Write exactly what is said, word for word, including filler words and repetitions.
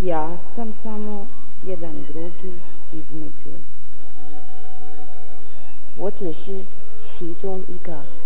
Ja sam samo jedan drugi između. 我只是其中一个。